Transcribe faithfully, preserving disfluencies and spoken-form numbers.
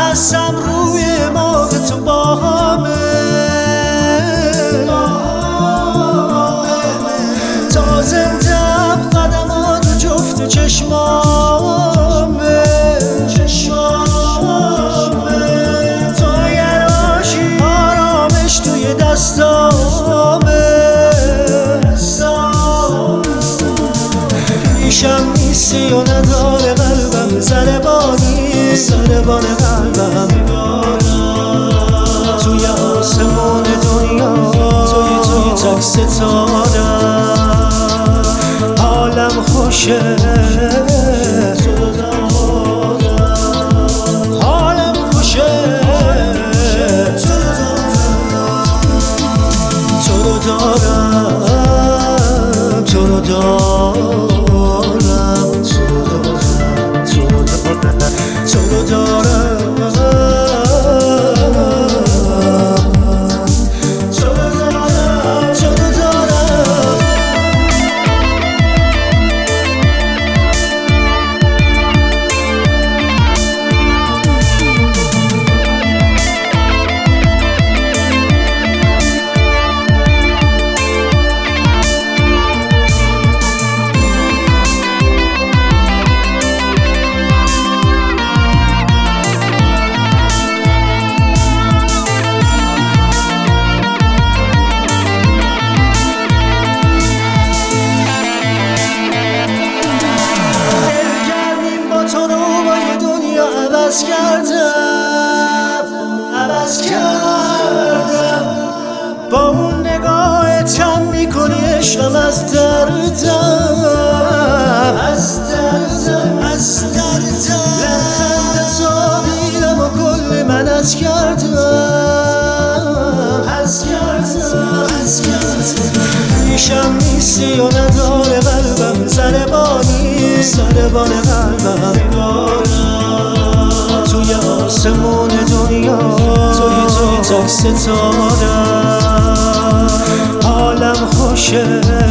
هستم روی ما که تو با همه تا زندم قدمات و جفت چشمامه تو اگر باشی آرامش توی دستامه پیشم نیستی و نداره قلبم زربانی زربان قلبم توی آسمون دنیا توی توی تک ستارم حالم خوشه حالم خوشه تو رو دارم تو رو دارم تو رو دارم عوض کردم عوض کردم با اون نگاهت کم میکنی عشقم از دردم از دردم از دردم لبخند زابیرم و کل من از کردم از کردم از کردم پیشم نیستی و نداره قلبم زربانی زربان قلبم توی آسمون دنیا توی توی تک ستارم حالم خوشه